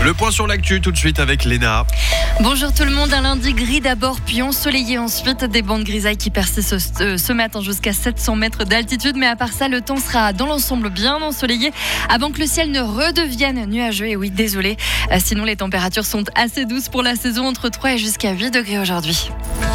Le point sur l'actu tout de suite avec Léna. Bonjour tout le monde, un lundi gris d'abord puis ensoleillé ensuite, des bandes grisailles qui persistent ce matin jusqu'à 700 mètres d'altitude, mais à part ça le temps sera dans l'ensemble bien ensoleillé avant que le ciel ne redevienne nuageux. Et oui, désolé, sinon les températures sont assez douces pour la saison, entre 3 et jusqu'à 8 degrés aujourd'hui.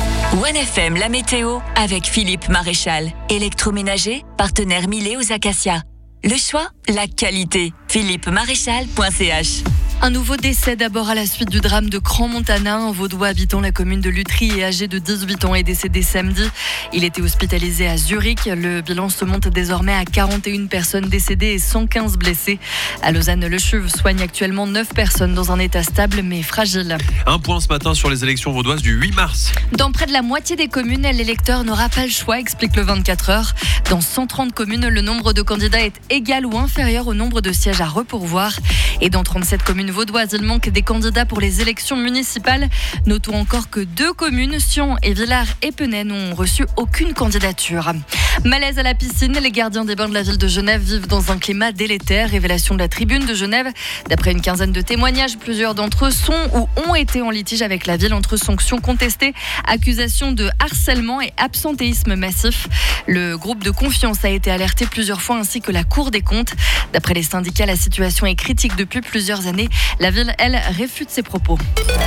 1FM, la météo avec Philippe Maréchal, électroménager, partenaire Milet aux Acacias. Le choix, la qualité. philippemaréchal.ch. Un nouveau décès d'abord à la suite du drame de Crans-Montana. Un Vaudois habitant la commune de Lutry et âgé de 18 ans est décédé samedi. Il était hospitalisé à Zurich. Le bilan se monte désormais à 41 personnes décédées et 115 blessés. À Lausanne, le CHUV soigne actuellement 9 personnes dans un état stable mais fragile. Un point ce matin sur les élections vaudoises du 8 mars. Dans près de la moitié des communes, l'électeur n'aura pas le choix, explique le 24 heures. Dans 130 communes, le nombre de candidats est égal ou inférieur au nombre de sièges à repourvoir. Et dans 37 communes vaudoises, il manque des candidats pour les élections municipales. Notons encore que 2 communes, Sion et Villars et Penay, n'ont reçu aucune candidature. Malaise à la piscine, les gardiens des bains de la ville de Genève vivent dans un climat délétère. Révélation de la Tribune de Genève. D'après une quinzaine de témoignages, plusieurs d'entre eux sont ou ont été en litige avec la ville entre sanctions contestées, accusations de harcèlement et absentéisme massif. Le groupe de confiance a été alerté plusieurs fois ainsi que la Cour des comptes. D'après les syndicats, la situation est critique depuis plusieurs années. La ville, elle, réfute ces propos.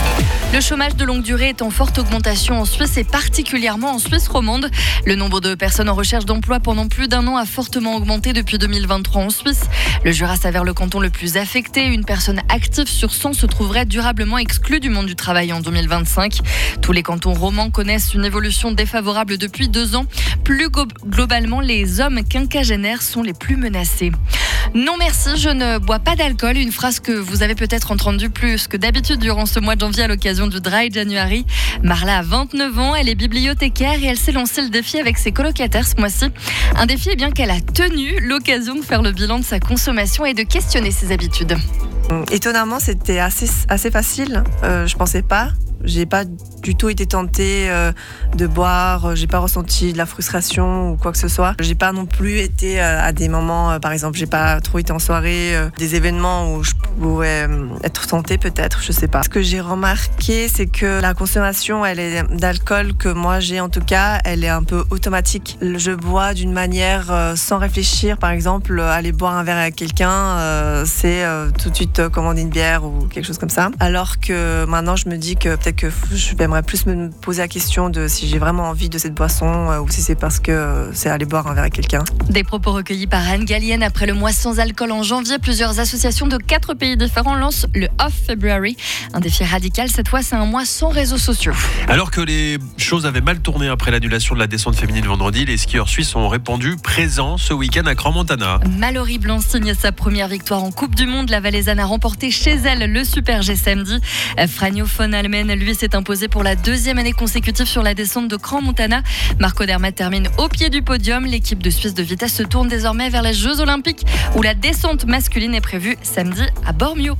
Le chômage de longue durée est en forte augmentation en Suisse et particulièrement en Suisse romande. Le nombre de personnes en recherche d'emploi pendant plus d'un an a fortement augmenté depuis 2023 en Suisse. Le Jura s'avère le canton le plus affecté. Une personne active sur 100 se trouverait durablement exclue du monde du travail en 2025. Tous les cantons romans connaissent une évolution défavorable depuis 2 ans. Plus globalement, les hommes quinquagénaires sont les plus menacés. Non merci, je ne bois pas d'alcool. Une phrase que vous avez peut-être entendue plus que d'habitude durant ce mois de janvier à l'occasion du Dry January. Marla a 29 ans, elle est bibliothécaire et elle s'est lancée le défi avec ses colocataires ce mois-ci. Un défi bien qu'elle a tenu, l'occasion de faire le bilan de sa consommation et de questionner ses habitudes. Étonnamment, c'était assez facile. Je pensais pas. J'ai pas du tout été tentée de boire, j'ai pas ressenti de la frustration ou quoi que ce soit. J'ai pas non plus été à des moments, par exemple, j'ai pas trop été en soirée, des événements où je pouvais être tentée peut-être, je sais pas. Ce que j'ai remarqué, c'est que la consommation d'alcool que moi j'ai en tout cas, elle est un peu automatique. Je bois d'une manière sans réfléchir, par exemple, aller boire un verre avec quelqu'un, c'est tout de suite commander une bière ou quelque chose comme ça. Alors que maintenant, je me dis que peut-être que j'aimerais plus me poser la question de si j'ai vraiment envie de cette boisson ou si c'est parce que c'est aller boire un verre avec quelqu'un. Des propos recueillis par Anne Gallienne après le mois sans alcool en janvier. Plusieurs associations de 4 pays différents lancent le Off February. Un défi radical, cette fois c'est un mois sans réseaux sociaux. Alors que les choses avaient mal tourné après l'annulation de la descente féminine vendredi, les skieurs suisses ont répondu présents ce week-end à Crans-Montana. Mallory Blanc signe sa première victoire en Coupe du Monde. La Valaisanne a remporté chez elle le Super G samedi. Franjo von Almen, lui, s'est imposé pour la 2e année consécutive sur la descente de Crans-Montana. Marco Dermat termine au pied du podium. L'équipe de Suisse de vitesse se tourne désormais vers les Jeux Olympiques où la descente masculine est prévue samedi à Bormio.